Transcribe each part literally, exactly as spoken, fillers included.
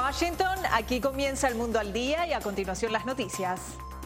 Washington, aquí comienza El Mundo al Día y a continuación las noticias.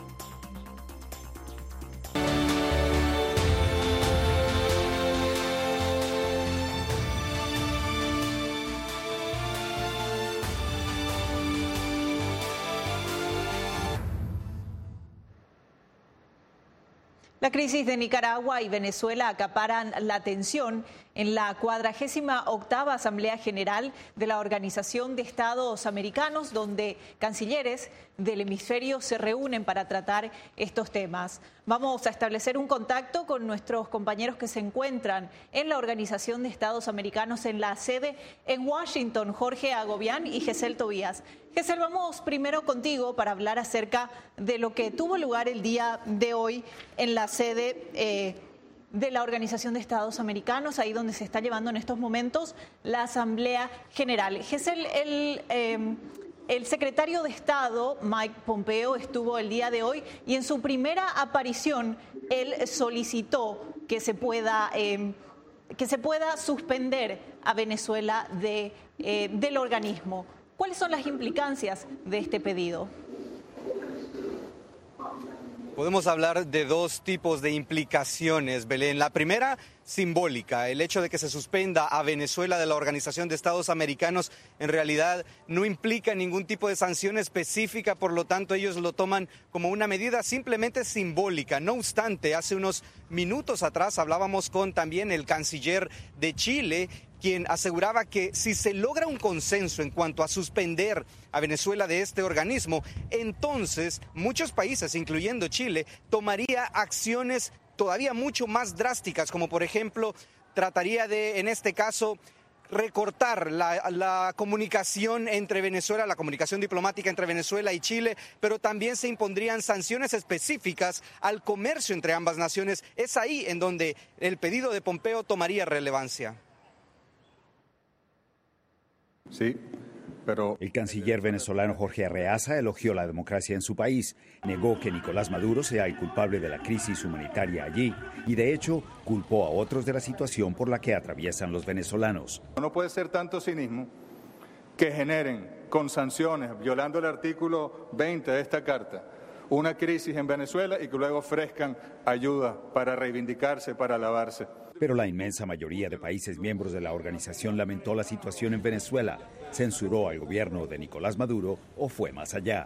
La crisis de Nicaragua y Venezuela acaparan la atención en la cuadragésima octava Asamblea General de la Organización de Estados Americanos, donde cancilleres del hemisferio se reúnen para tratar estos temas. Vamos a establecer un contacto con nuestros compañeros que se encuentran en la Organización de Estados Americanos en la sede en Washington, Jorge Agobián y Gesell Tobías. Gesell, vamos primero contigo para hablar acerca de lo que tuvo lugar el día de hoy en la sede eh, de la Organización de Estados Americanos, ahí donde se está llevando en estos momentos la Asamblea General. Gesell, el, eh, el secretario de Estado, Mike Pompeo, estuvo el día de hoy y en su primera aparición él solicitó que se pueda, eh, que se pueda suspender a Venezuela de, eh, del organismo. ¿Cuáles son las implicancias de este pedido? Podemos hablar de dos tipos de implicaciones, Belén. La primera, simbólica. El hecho de que se suspenda a Venezuela de la Organización de Estados Americanos en realidad no implica ningún tipo de sanción específica, por lo tanto ellos lo toman como una medida simplemente simbólica. No obstante, hace unos minutos atrás hablábamos con también el canciller de Chile, quien aseguraba que si se logra un consenso en cuanto a suspender a Venezuela de este organismo, entonces muchos países, incluyendo Chile, tomaría acciones todavía mucho más drásticas, como por ejemplo, trataría de, en este caso, recortar la, la comunicación entre Venezuela, la comunicación diplomática entre Venezuela y Chile, pero también se impondrían sanciones específicas al comercio entre ambas naciones. Es ahí en donde el pedido de Pompeo tomaría relevancia. Sí, pero... El canciller venezolano Jorge Arreaza elogió la democracia en su país, negó que Nicolás Maduro sea el culpable de la crisis humanitaria allí y de hecho culpó a otros de la situación por la que atraviesan los venezolanos. No puede ser tanto cinismo que generen con sanciones, violando el artículo veinte de esta carta, una crisis en Venezuela y que luego ofrezcan ayuda para reivindicarse, para lavarse. Pero la inmensa mayoría de países miembros de la organización lamentó la situación en Venezuela, censuró al gobierno de Nicolás Maduro o fue más allá.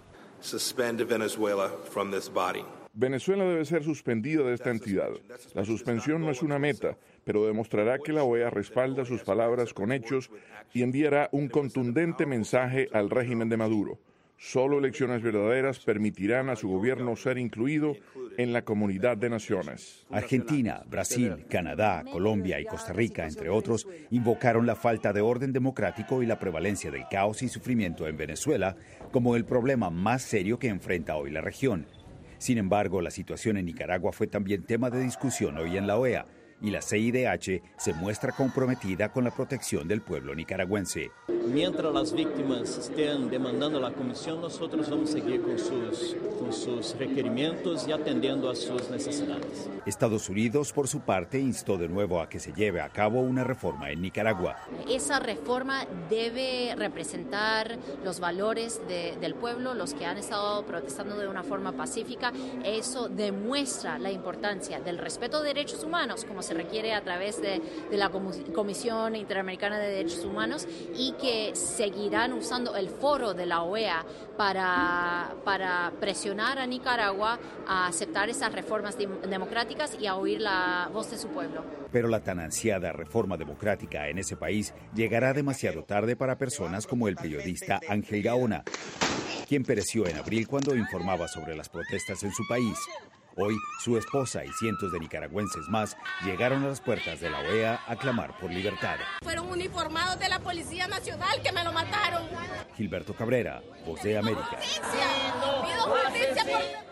Venezuela debe ser suspendida de esta entidad. La suspensión no es una meta, pero demostrará que la O E A respalda sus palabras con hechos y enviará un contundente mensaje al régimen de Maduro. Solo elecciones verdaderas permitirán a su gobierno ser incluido en la comunidad de naciones. Argentina, Brasil, Canadá, Colombia y Costa Rica, entre otros, invocaron la falta de orden democrático y la prevalencia del caos y sufrimiento en Venezuela como el problema más serio que enfrenta hoy la región. Sin embargo, la situación en Nicaragua fue también tema de discusión hoy en la O E A y la C I D H se muestra comprometida con la protección del pueblo nicaragüense. Mientras las víctimas estén demandando la comisión, nosotros vamos a seguir con sus, con sus requerimientos y atendiendo a sus necesidades. Estados Unidos, por su parte, instó de nuevo a que se lleve a cabo una reforma en Nicaragua. Esa reforma debe representar los valores de, del pueblo, los que han estado protestando de una forma pacífica. Eso demuestra la importancia del respeto de derechos humanos, como se requiere a través de, de la Comisión Interamericana de Derechos Humanos, y que seguirán usando el foro de la O E A para, para presionar a Nicaragua a aceptar esas reformas de, democráticas y a oír la voz de su pueblo. Pero la tan ansiada reforma democrática en ese país llegará demasiado tarde para personas como el periodista Ángel Gaona, quien pereció en abril cuando informaba sobre las protestas en su país. Hoy, su esposa y cientos de nicaragüenses más llegaron a las puertas de la O E A a clamar por libertad. Fueron uniformados de la Policía Nacional que me lo mataron. Gilberto Cabrera, Voz de América. Pido justicia por...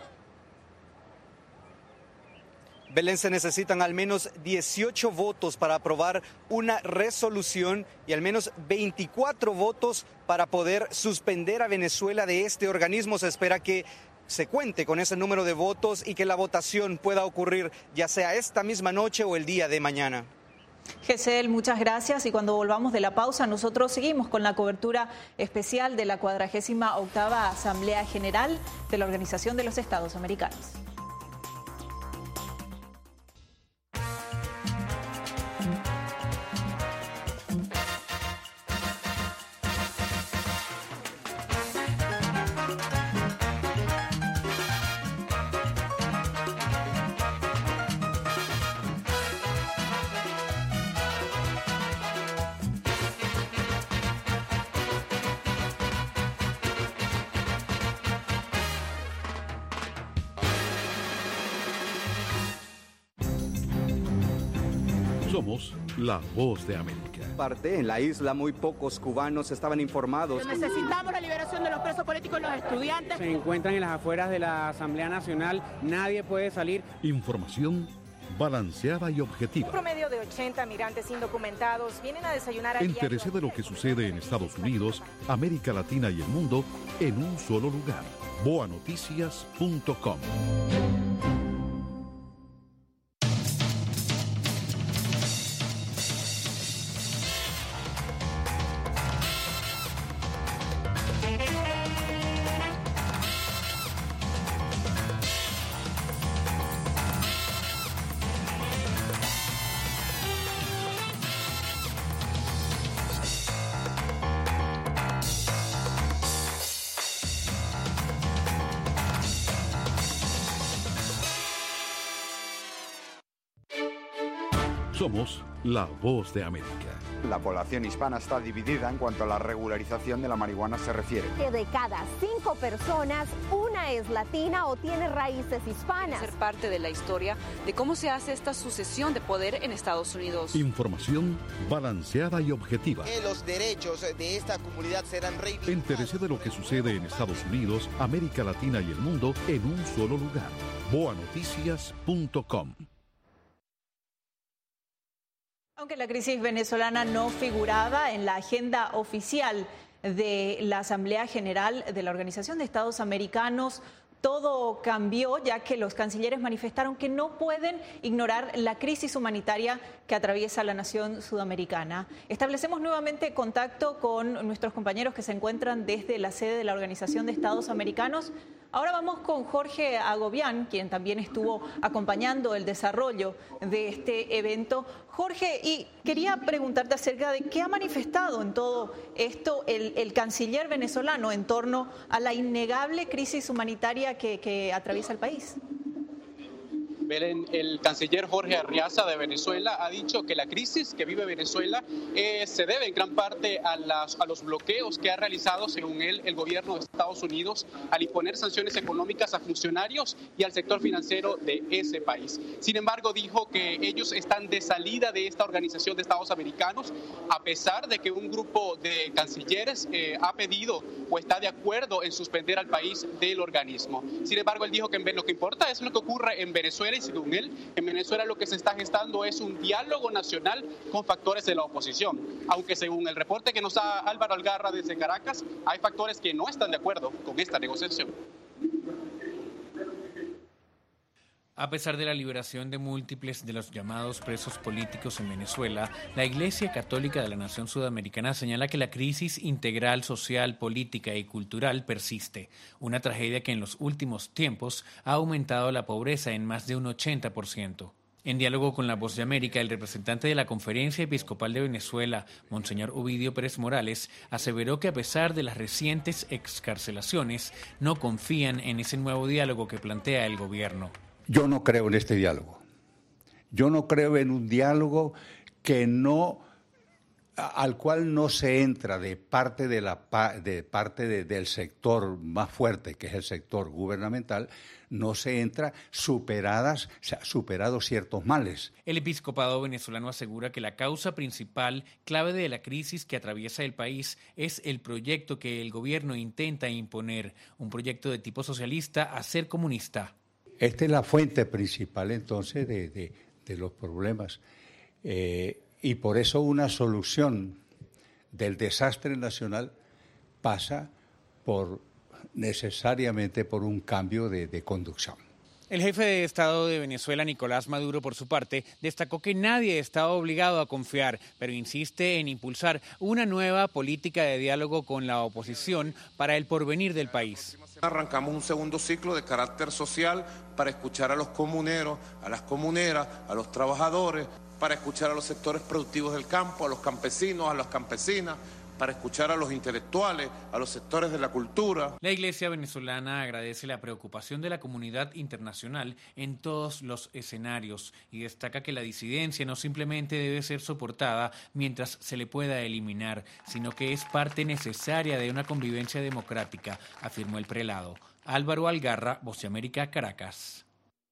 Belén, se necesitan al menos dieciocho votos para aprobar una resolución y al menos veinticuatro votos para poder suspender a Venezuela de este organismo. Se espera que se cuente con ese número de votos y que la votación pueda ocurrir ya sea esta misma noche o el día de mañana. Gesell, muchas gracias, y cuando volvamos de la pausa nosotros seguimos con la cobertura especial de la cuadragésima octava Asamblea General de la Organización de los Estados Americanos. Somos la voz de América. Parte en la isla muy pocos cubanos estaban informados. Necesitamos la liberación de los presos políticos y los estudiantes. Se encuentran en las afueras de la Asamblea Nacional, nadie puede salir. Información balanceada y objetiva. Un promedio de ochenta migrantes indocumentados vienen a desayunar al Entérese de lo que sucede en Estados Unidos, América Latina y el mundo en un solo lugar. boa noticias punto com. Somos la voz de América. La población hispana está dividida en cuanto a la regularización de la marihuana se refiere. Que de cada cinco personas, una es latina o tiene raíces hispanas. Ser parte de la historia de cómo se hace esta sucesión de poder en Estados Unidos. Información balanceada y objetiva. Que los derechos de esta comunidad serán reivindicados. Entérese de lo que sucede en Estados Unidos, América Latina y el mundo en un solo lugar. boa noticias punto com. Aunque la crisis venezolana no figuraba en la agenda oficial de la Asamblea General de la Organización de Estados Americanos, todo cambió, ya que los cancilleres manifestaron que no pueden ignorar la crisis humanitaria que atraviesa la nación sudamericana. Establecemos nuevamente contacto con nuestros compañeros que se encuentran desde la sede de la Organización de Estados Americanos. Ahora vamos con Jorge Agobián, quien también estuvo acompañando el desarrollo de este evento. Jorge, y quería preguntarte acerca de qué ha manifestado en todo esto el, el canciller venezolano en torno a la innegable crisis humanitaria que, que atraviesa el país. Belén, el canciller Jorge Arriaza de Venezuela ha dicho que la crisis que vive Venezuela eh, se debe en gran parte a, las, a los bloqueos que ha realizado, según él, el gobierno de Estados Unidos al imponer sanciones económicas a funcionarios y al sector financiero de ese país. Sin embargo, dijo que ellos están de salida de esta Organización de Estados Americanos, a pesar de que un grupo de cancilleres eh, ha pedido o está de acuerdo en suspender al país del organismo. Sin embargo, él dijo que lo que importa es lo que ocurre en Venezuela, y según él, en Venezuela lo que se está gestando es un diálogo nacional con factores de la oposición. Aunque según el reporte que nos da Álvaro Algarra desde Caracas, hay factores que no están de acuerdo con esta negociación. A pesar de la liberación de múltiples de los llamados presos políticos en Venezuela, la Iglesia Católica de la Nación Sudamericana señala que la crisis integral, social, política y cultural persiste, una tragedia que en los últimos tiempos ha aumentado la pobreza en más de un ochenta por ciento. En diálogo con La Voz de América, el representante de la Conferencia Episcopal de Venezuela, Monseñor Ovidio Pérez Morales, aseveró que a pesar de las recientes excarcelaciones, no confían en ese nuevo diálogo que plantea el gobierno. Yo no creo en este diálogo. Yo no creo en un diálogo que no, al cual no se entra de parte de la de parte de, del sector más fuerte, que es el sector gubernamental, no se entra superadas, o sea, superados ciertos males. El episcopado venezolano asegura que la causa principal, clave de la crisis que atraviesa el país, es el proyecto que el gobierno intenta imponer, un proyecto de tipo socialista a ser comunista. Esta es la fuente principal, entonces, de, de, de los problemas. Eh, y por eso una solución del desastre nacional pasa por necesariamente por un cambio de, de conducción. El jefe de Estado de Venezuela, Nicolás Maduro, por su parte, destacó que nadie está obligado a confiar, pero insiste en impulsar una nueva política de diálogo con la oposición para el porvenir del país. Arrancamos un segundo ciclo de carácter social para escuchar a los comuneros, a las comuneras, a los trabajadores, para escuchar a los sectores productivos del campo, a los campesinos, a las campesinas, para escuchar a los intelectuales, a los sectores de la cultura. La Iglesia venezolana agradece la preocupación de la comunidad internacional en todos los escenarios y destaca que la disidencia no simplemente debe ser soportada mientras se le pueda eliminar, sino que es parte necesaria de una convivencia democrática, afirmó el prelado. Álvaro Algarra, Voz de América, Caracas.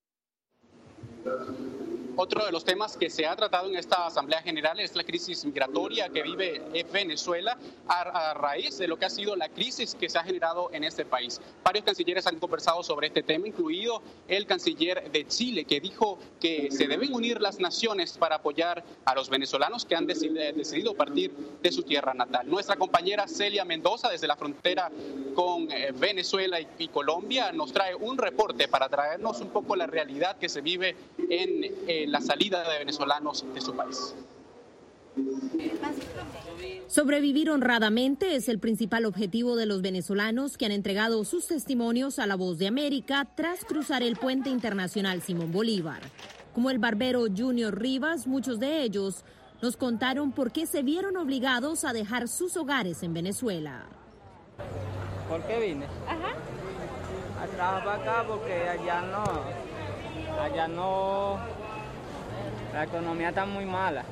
Otro de los temas que se ha tratado en esta Asamblea General es la crisis migratoria que vive Venezuela a, a raíz de lo que ha sido la crisis que se ha generado en este país. Varios cancilleres han conversado sobre este tema, incluido el canciller de Chile, que dijo que se deben unir las naciones para apoyar a los venezolanos que han decidido partir de su tierra natal. Nuestra compañera Celia Mendoza, desde la frontera con Venezuela y, y Colombia, nos trae un reporte para traernos un poco la realidad que se vive en eh, la salida de venezolanos de su país. Sobrevivir honradamente es el principal objetivo de los venezolanos que han entregado sus testimonios a La Voz de América tras cruzar el puente internacional Simón Bolívar. Como el barbero Junior Rivas, muchos de ellos nos contaron por qué se vieron obligados a dejar sus hogares en Venezuela. ¿Por qué vine? Ajá. A trabajar acá porque allá no, allá no, la economía está muy mala.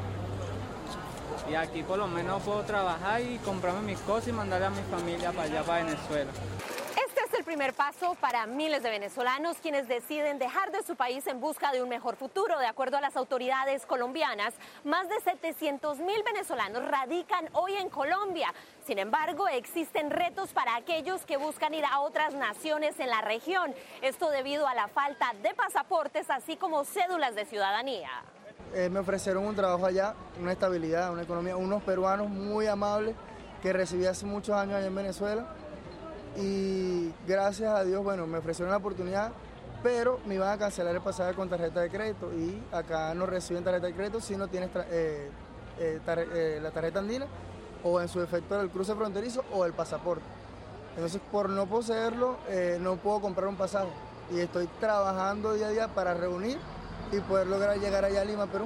Y aquí por lo menos puedo trabajar y comprarme mis cosas y mandarle a mi familia para allá, para Venezuela. Este es el primer paso para miles de venezolanos quienes deciden dejar de su país en busca de un mejor futuro. De acuerdo a las autoridades colombianas, más de setecientos mil venezolanos radican hoy en Colombia. Sin embargo, existen retos para aquellos que buscan ir a otras naciones en la región. Esto debido a la falta de pasaportes, así como cédulas de ciudadanía. Eh, me ofrecieron un trabajo allá, una estabilidad, una economía, unos peruanos muy amables que recibí hace muchos años allá en Venezuela. Y gracias a Dios, bueno, me ofrecieron la oportunidad, pero me iban a cancelar el pasaje con tarjeta de crédito y acá no reciben tarjeta de crédito si no tienes eh, eh, tar eh, la tarjeta andina o en su defecto el cruce fronterizo o el pasaporte. Entonces, por no poseerlo, eh, no puedo comprar un pasaje y estoy trabajando día a día para reunir y poder lograr llegar allá a Lima, Perú.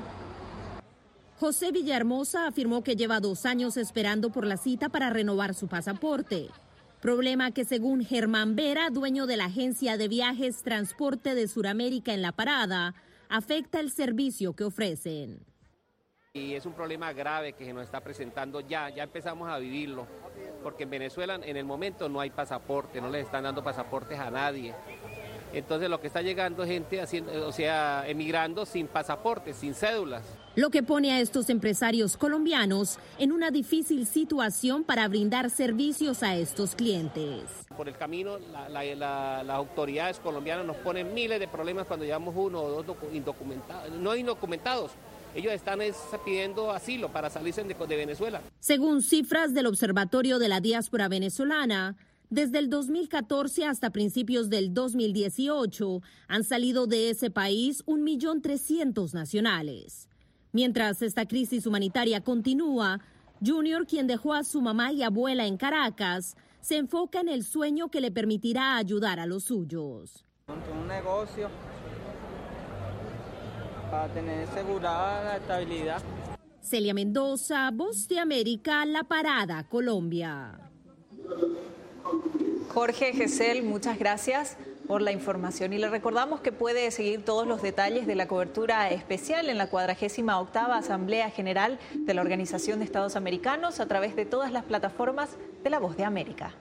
José Villahermosa afirmó que lleva dos años esperando por la cita para renovar su pasaporte. Problema que, según Germán Vera, dueño de la agencia de viajes Transporte de Suramérica en La Parada, afecta el servicio que ofrecen. Y es un problema grave que se nos está presentando ya, ya empezamos a vivirlo, porque en Venezuela en el momento no hay pasaporte, no les están dando pasaportes a nadie. Entonces lo que está llegando es gente haciendo, o sea, emigrando sin pasaportes, sin cédulas. Lo que pone a estos empresarios colombianos en una difícil situación para brindar servicios a estos clientes. Por el camino, la, la, la, las autoridades colombianas nos ponen miles de problemas cuando llevamos uno o dos indocumentados, no indocumentados. Ellos están pidiendo asilo para salirse de, de Venezuela. Según cifras del Observatorio de la Diáspora Venezolana, desde el dos mil catorce hasta principios del dos mil dieciocho han salido de ese país un millón trescientos nacionales. Mientras esta crisis humanitaria continúa, Junior, quien dejó a su mamá y abuela en Caracas, se enfoca en el sueño que le permitirá ayudar a los suyos. Un negocio para tener asegurada la estabilidad. Celia Mendoza, Voz de América, La Parada, Colombia. Jorge Gesell, muchas gracias por la información y le recordamos que puede seguir todos los detalles de la cobertura especial en la cuadragésima octava Asamblea General de la Organización de Estados Americanos a través de todas las plataformas de La Voz de América.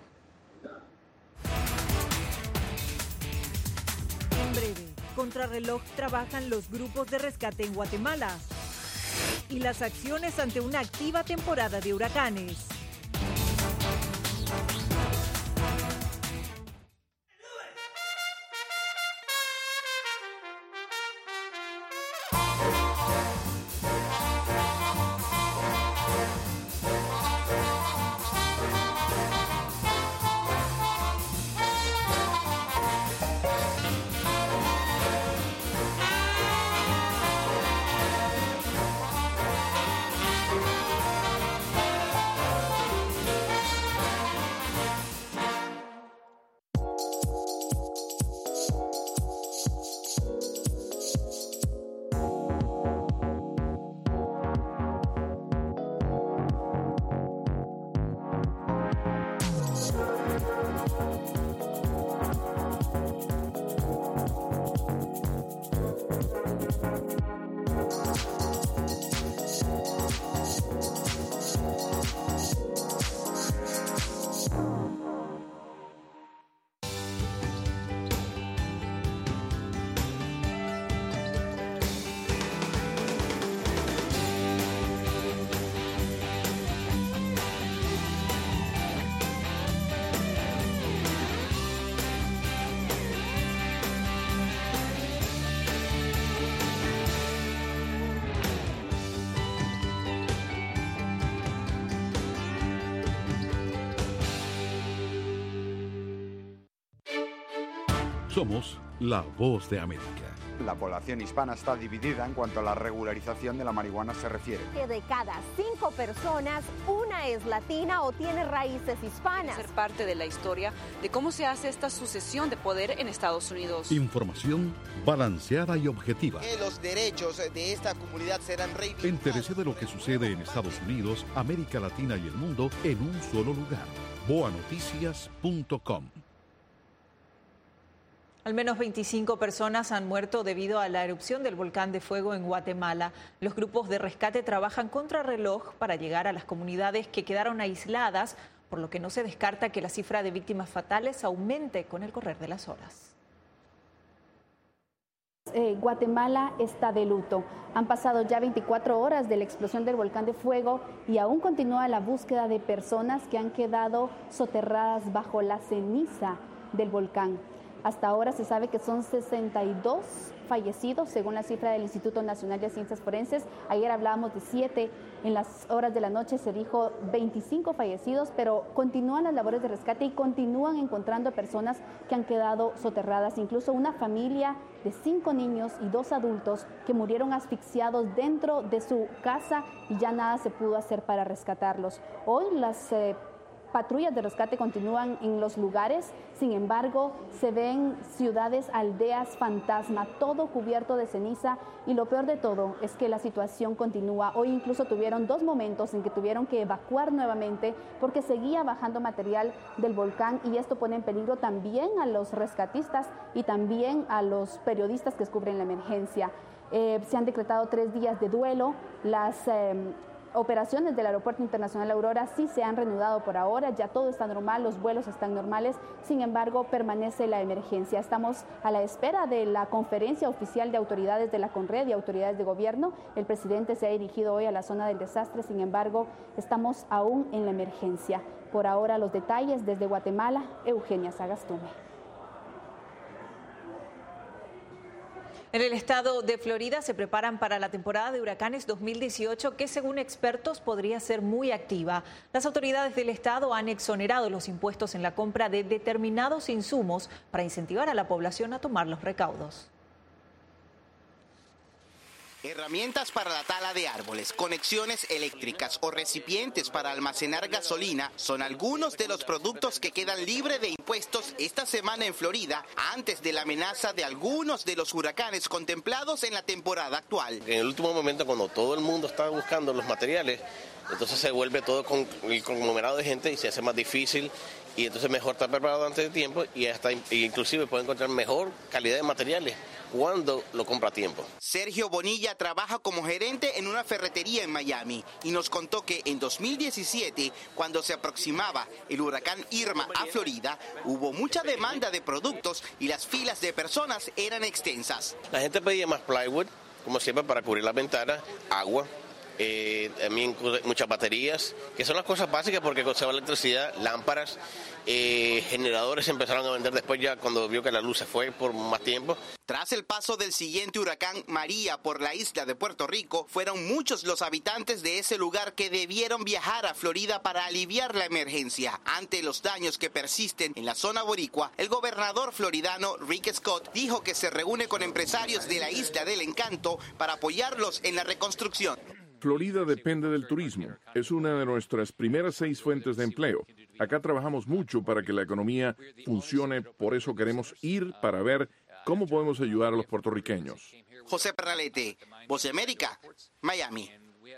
En breve, contrarreloj trabajan los grupos de rescate en Guatemala y las acciones ante una activa temporada de huracanes. Somos la voz de América. La población hispana está dividida en cuanto a la regularización de la marihuana se refiere. Que de cada cinco personas, una es latina o tiene raíces hispanas. Ser parte de la historia de cómo se hace esta sucesión de poder en Estados Unidos. Información balanceada y objetiva. Que los derechos de esta comunidad serán reivindicados. Entérese de lo que sucede en Estados Unidos, América Latina y el mundo en un solo lugar. boa noticias punto com. Al menos veinticinco personas han muerto debido a la erupción del volcán de fuego en Guatemala. Los grupos de rescate trabajan contrarreloj para llegar a las comunidades que quedaron aisladas, por lo que no se descarta que la cifra de víctimas fatales aumente con el correr de las horas. Eh, Guatemala está de luto. Han pasado ya veinticuatro horas de la explosión del volcán de fuego y aún continúa la búsqueda de personas que han quedado soterradas bajo la ceniza del volcán. Hasta ahora se sabe que son sesenta y dos fallecidos, según la cifra del Instituto Nacional de Ciencias Forenses. Ayer hablábamos de siete, en las horas de la noche se dijo veinticinco fallecidos, pero continúan las labores de rescate y continúan encontrando personas que han quedado soterradas. Incluso una familia de cinco niños y dos adultos que murieron asfixiados dentro de su casa y ya nada se pudo hacer para rescatarlos. Hoy las eh, patrullas de rescate continúan en los lugares, sin embargo, se ven ciudades, aldeas fantasma, todo cubierto de ceniza y lo peor de todo es que la situación continúa. Hoy incluso tuvieron dos momentos en que tuvieron que evacuar nuevamente porque seguía bajando material del volcán y esto pone en peligro también a los rescatistas y también a los periodistas que cubren la emergencia. Eh, se han decretado tres días de duelo, las eh, operaciones del Aeropuerto Internacional Aurora sí se han reanudado por ahora, ya todo está normal, los vuelos están normales, sin embargo permanece la emergencia. Estamos a la espera de la conferencia oficial de autoridades de la CONRED y autoridades de gobierno. El presidente se ha dirigido hoy a la zona del desastre, sin embargo estamos aún en la emergencia. Por ahora los detalles desde Guatemala, Eugenia Sagastume. En el estado de Florida se preparan para la temporada de huracanes dos mil dieciocho que según expertos podría ser muy activa. Las autoridades del estado han exonerado los impuestos en la compra de determinados insumos para incentivar a la población a tomar los recaudos. Herramientas para la tala de árboles, conexiones eléctricas o recipientes para almacenar gasolina son algunos de los productos que quedan libres de impuestos esta semana en Florida antes de la amenaza de algunos de los huracanes contemplados en la temporada actual. En el último momento, cuando todo el mundo está buscando los materiales, entonces se vuelve todo con el conglomerado de gente y se hace más difícil. Y entonces mejor estar preparado antes de tiempo y hasta inclusive puede encontrar mejor calidad de materiales cuando lo compra a tiempo. Sergio Bonilla trabaja como gerente en una ferretería en Miami y nos contó que en dos mil diecisiete, cuando se aproximaba el huracán Irma a Florida, hubo mucha demanda de productos y las filas de personas eran extensas. La gente pedía más plywood, como siempre, para cubrir las ventanas, agua. Eh, también muchas baterías, que son las cosas básicas porque conserva electricidad, lámparas, eh, generadores se empezaron a vender después ya cuando vio que la luz se fue por más tiempo. Tras el paso del siguiente huracán María por la isla de Puerto Rico, fueron muchos los habitantes de ese lugar que debieron viajar a Florida para aliviar la emergencia. Ante los daños que persisten en la zona boricua, el gobernador floridano Rick Scott dijo que se reúne con empresarios de la Isla del Encanto para apoyarlos en la reconstrucción. Florida depende del turismo. Es una de nuestras primeras seis fuentes de empleo. Acá trabajamos mucho para que la economía funcione, por eso queremos ir para ver cómo podemos ayudar a los puertorriqueños. José Pernalete, Voz de América, Miami.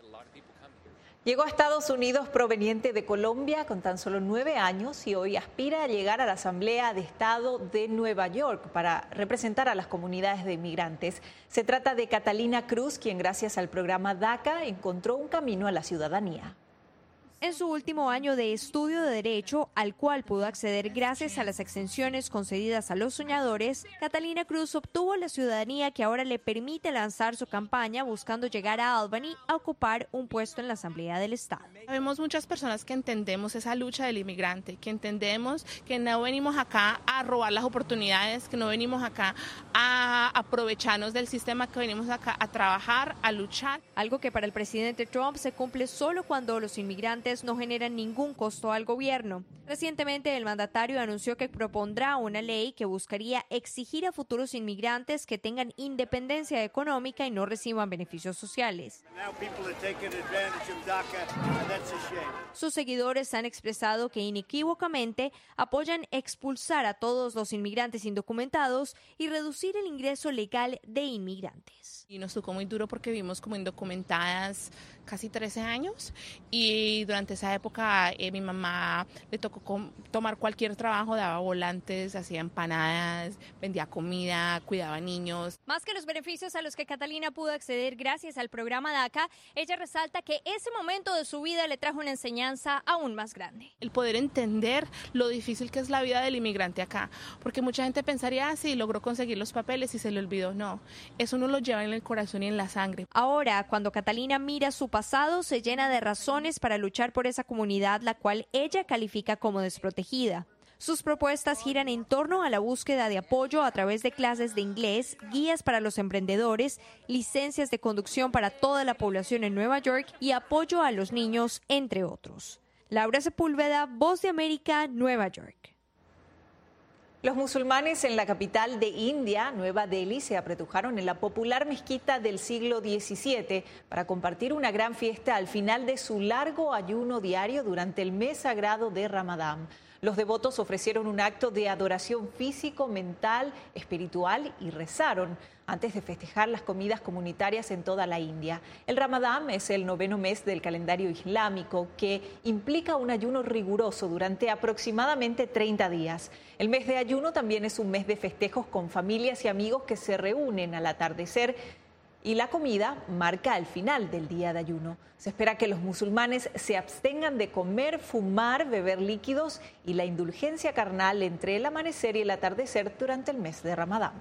Llegó a Estados Unidos proveniente de Colombia con tan solo nueve años y hoy aspira a llegar a la Asamblea de Estado de Nueva York para representar a las comunidades de inmigrantes. Se trata de Catalina Cruz, quien gracias al programa DACA encontró un camino a la ciudadanía. En su último año de estudio de Derecho, al cual pudo acceder gracias a las exenciones concedidas a los soñadores, Catalina Cruz obtuvo la ciudadanía que ahora le permite lanzar su campaña buscando llegar a Albany a ocupar un puesto en la Asamblea del Estado. Vemos muchas personas que entendemos esa lucha del inmigrante, que entendemos que no venimos acá a robar las oportunidades, que no venimos acá a aprovecharnos del sistema, que venimos acá a trabajar, a luchar. Algo que para el presidente Trump se cumple solo cuando los inmigrantes trámites no generan ningún costo al gobierno. Recientemente, el mandatario anunció que propondrá una ley que buscaría exigir a futuros inmigrantes que tengan independencia económica y no reciban beneficios sociales. Sus seguidores han expresado que inequívocamente apoyan expulsar a todos los inmigrantes indocumentados y reducir el ingreso legal de inmigrantes. Y nos tocó muy duro porque vimos como indocumentadas casi trece años y durante esa época eh, mi mamá le tocó com- tomar cualquier trabajo, daba volantes, hacía empanadas, vendía comida, cuidaba niños. Más que los beneficios a los que Catalina pudo acceder gracias al programa DACA, ella resalta que ese momento de su vida le trajo una enseñanza aún más grande. El poder entender lo difícil que es la vida del inmigrante acá, porque mucha gente pensaría, ah, sí, logró conseguir los papeles y se le olvidó. No, eso no lo lleva en el corazón y en la sangre. Ahora, cuando Catalina mira su pasado, se llena de razones para luchar por esa comunidad, la cual ella califica como desprotegida. Sus propuestas giran en torno a la búsqueda de apoyo a través de clases de inglés, guías para los emprendedores, licencias de conducción para toda la población en Nueva York y apoyo a los niños, entre otros. Laura Sepúlveda, Voz de América, Nueva York. Los musulmanes en la capital de India, Nueva Delhi, se apretujaron en la popular mezquita del siglo diecisiete para compartir una gran fiesta al final de su largo ayuno diario durante el mes sagrado de Ramadán. Los devotos ofrecieron un acto de adoración físico, mental, espiritual y rezaron antes de festejar las comidas comunitarias en toda la India. El Ramadán es el noveno mes del calendario islámico que implica un ayuno riguroso durante aproximadamente treinta días. El mes de ayuno también es un mes de festejos con familias y amigos que se reúnen al atardecer y la comida marca el final del día de ayuno. Se espera que los musulmanes se abstengan de comer, fumar, beber líquidos y la indulgencia carnal entre el amanecer y el atardecer durante el mes de Ramadán.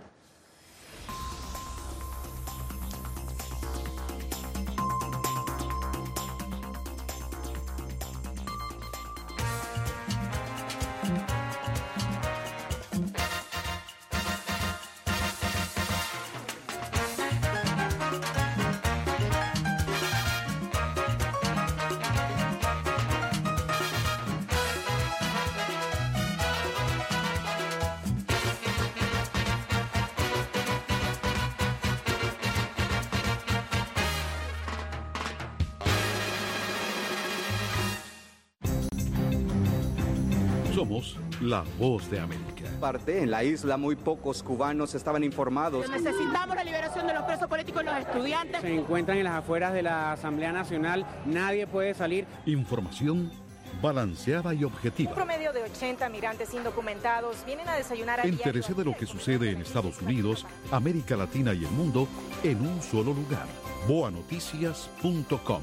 Somos la Voz de América. Parte en la isla, muy pocos cubanos estaban informados. Necesitamos la liberación de los presos políticos y los estudiantes. Se encuentran en las afueras de la Asamblea Nacional, nadie puede salir. Información balanceada y objetiva. Un promedio de ochenta migrantes indocumentados vienen a desayunar a diario. Entérese de lo que sucede en Estados Unidos, América Latina y el mundo en un solo lugar. boa noticias punto com.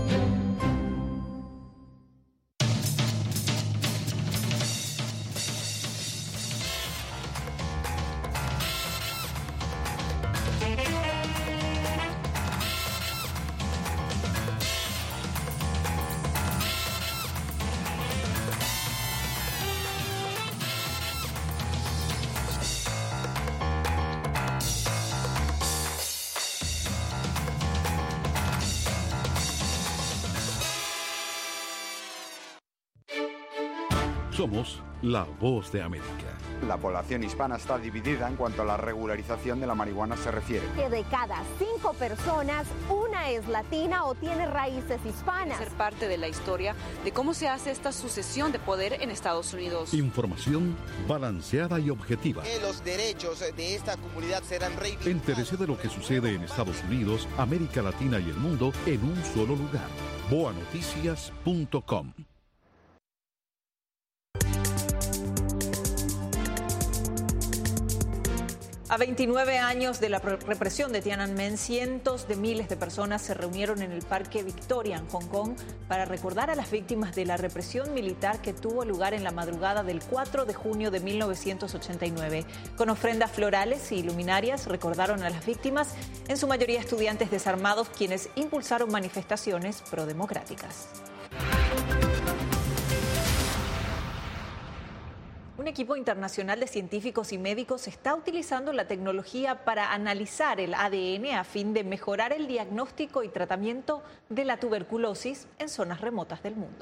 Somos la Voz de América. La población hispana está dividida en cuanto a la regularización de la marihuana se refiere. Que de cada cinco personas, una es latina o tiene raíces hispanas. Ser parte de la historia de cómo se hace esta sucesión de poder en Estados Unidos. Información balanceada y objetiva. Que los derechos de esta comunidad serán reivindicados. Entérese de lo que sucede en Estados Unidos, América Latina y el mundo en un solo lugar. boa noticias punto com. A veintinueve años de la represión de Tiananmen, cientos de miles de personas se reunieron en el Parque Victoria, en Hong Kong, para recordar a las víctimas de la represión militar que tuvo lugar en la madrugada del cuatro de junio de mil novecientos ochenta y nueve. Con ofrendas florales y luminarias recordaron a las víctimas, en su mayoría estudiantes desarmados, quienes impulsaron manifestaciones prodemocráticas. Un equipo internacional de científicos y médicos está utilizando la tecnología para analizar el A D N a fin de mejorar el diagnóstico y tratamiento de la tuberculosis en zonas remotas del mundo.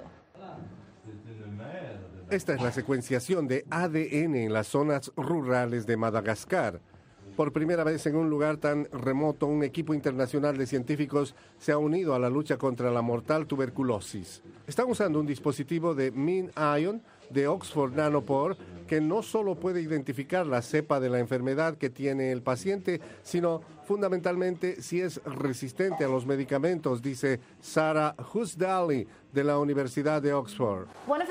Esta es la secuenciación de A D N en las zonas rurales de Madagascar. Por primera vez en un lugar tan remoto, un equipo internacional de científicos se ha unido a la lucha contra la mortal tuberculosis. Están usando un dispositivo de MinION de Oxford Nanopore que no solo puede identificar la cepa de la enfermedad que tiene el paciente, sino fundamentalmente si es resistente a los medicamentos, dice Sarah Husdali de la Universidad de Oxford.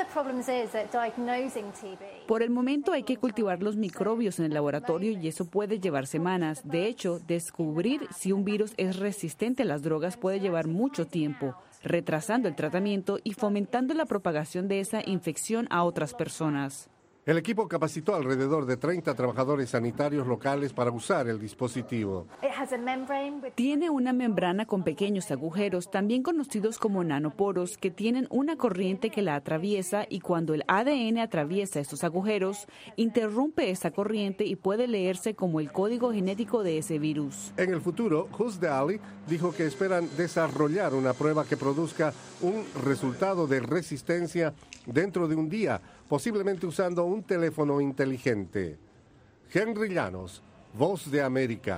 Por el momento hay que cultivar los microbios en el laboratorio y eso puede llevar semanas. De hecho, descubrir si un virus es resistente a las drogas puede llevar mucho tiempo, retrasando el tratamiento y fomentando la propagación de esa infección a otras personas. El equipo capacitó alrededor de treinta trabajadores sanitarios locales para usar el dispositivo. Tiene una membrana con pequeños agujeros, también conocidos como nanoporos, que tienen una corriente que la atraviesa y cuando el A D N atraviesa estos agujeros, interrumpe esa corriente y puede leerse como el código genético de ese virus. En el futuro, Husdali dijo que esperan desarrollar una prueba que produzca un resultado de resistencia dentro de un día, posiblemente usando un teléfono inteligente. Henry Llanos, Voz de América.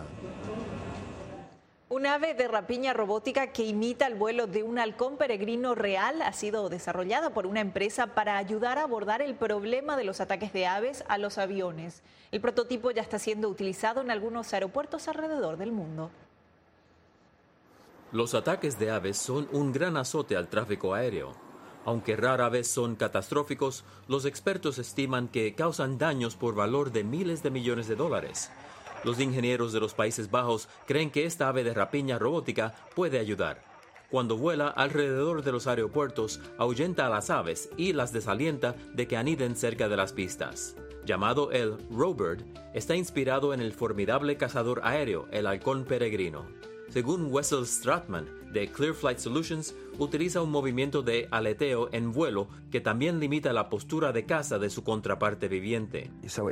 Un ave de rapiña robótica que imita el vuelo de un halcón peregrino real ha sido desarrollada por una empresa para ayudar a abordar el problema de los ataques de aves a los aviones. El prototipo ya está siendo utilizado en algunos aeropuertos alrededor del mundo. Los ataques de aves son un gran azote al tráfico aéreo. Aunque rara vez son catastróficos, los expertos estiman que causan daños por valor de miles de millones de dólares. Los ingenieros de los Países Bajos creen que esta ave de rapiña robótica puede ayudar. Cuando vuela alrededor de los aeropuertos, ahuyenta a las aves y las desalienta de que aniden cerca de las pistas. Llamado el Robird, está inspirado en el formidable cazador aéreo, el halcón peregrino. Según Wessel Stratman, de Clear Flight Solutions, utiliza un movimiento de aleteo en vuelo que también limita la postura de caza de su contraparte viviente.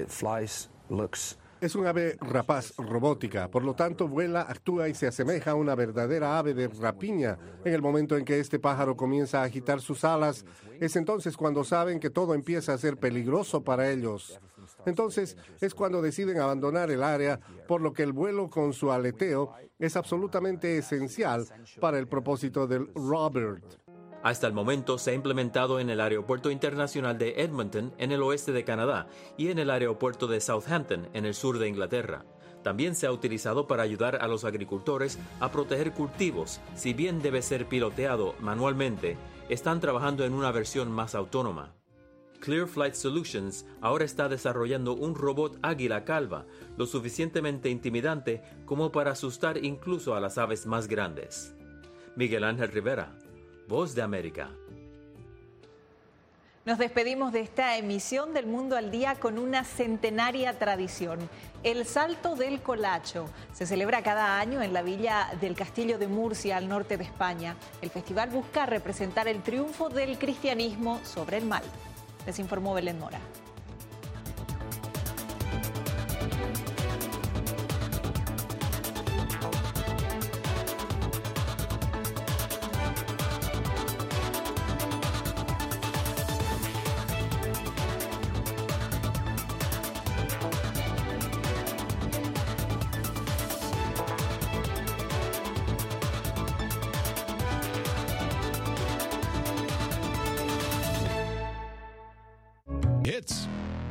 Es un ave rapaz robótica, por lo tanto vuela, actúa y se asemeja a una verdadera ave de rapiña. En el momento en que este pájaro comienza a agitar sus alas, es entonces cuando saben que todo empieza a ser peligroso para ellos. Entonces es cuando deciden abandonar el área, por lo que el vuelo con su aleteo es absolutamente esencial para el propósito del Robird. Hasta el momento se ha implementado en el Aeropuerto Internacional de Edmonton, en el oeste de Canadá, y en el Aeropuerto de Southampton, en el sur de Inglaterra. También se ha utilizado para ayudar a los agricultores a proteger cultivos. Si bien debe ser piloteado manualmente, están trabajando en una versión más autónoma. Clear Flight Solutions ahora está desarrollando un robot águila calva, lo suficientemente intimidante como para asustar incluso a las aves más grandes. Miguel Ángel Rivera, Voz de América. Nos despedimos de esta emisión del Mundo al Día con una centenaria tradición, el Salto del Colacho. Se celebra cada año en la villa del Castillo de Murcia, al norte de España. El festival busca representar el triunfo del cristianismo sobre el mal. Les informó Belén Mora.